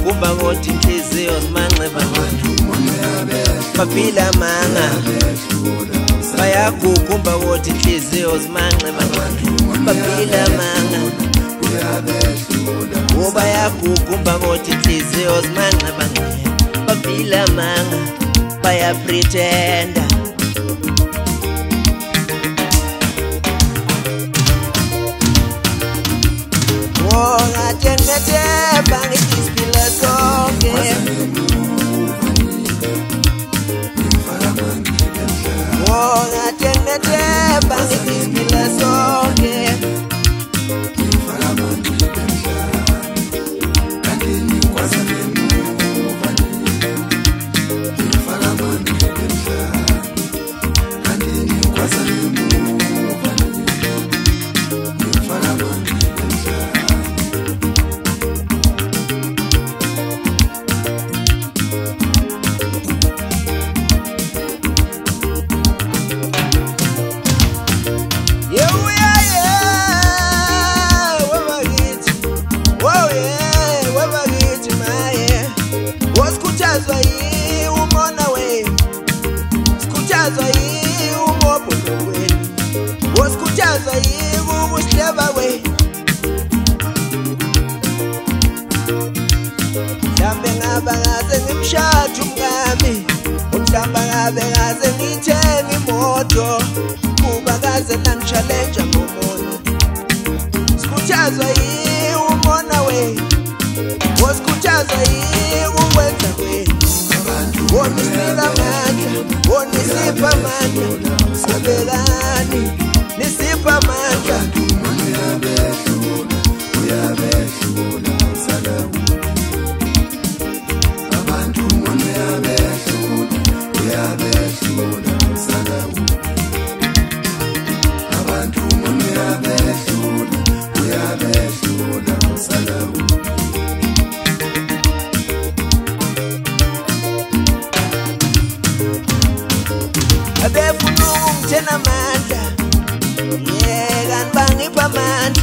bayaguguba ngothi inhliziyo zimanxeba baphila manga bayaguguba ngothi inhliziyo zimanxeba baphila manga bayaguguba ngothi inhliziyo zimanxeba baphila manga bayapretenda ngathemba ngisiphila sonke ngathemba ngisiphila sonke Bangaze ngimshade umngami umhlamba ngabe ngaze ngithenga imoto kuba kaze nangichallenge ngomona sikhuthazwa umona we wosikhuthazwa ukwenza kwenu wonisipha amandla wonisipha amandla sabelani nisipha amandla uyabehlula usalawu abefuna ukungithena amandla yekani bangipha amandla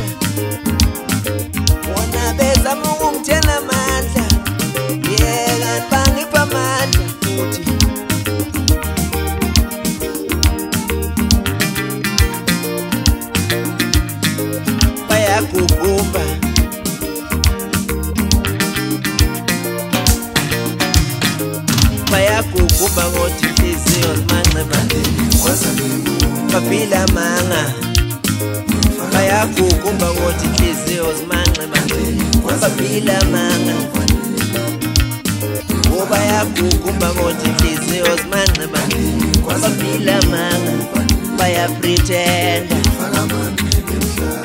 wona bezama ukungithena amandla yekani bangipha amandla futhi bayaguguba bayaguguba ngothi inhliziyo zimanxeba baphila manga bayaguguba ngothi inhliziyo zimanxeba baphila manga bayaguguba ngothi inhliziyo zimanxeba baphila manga bayapretenda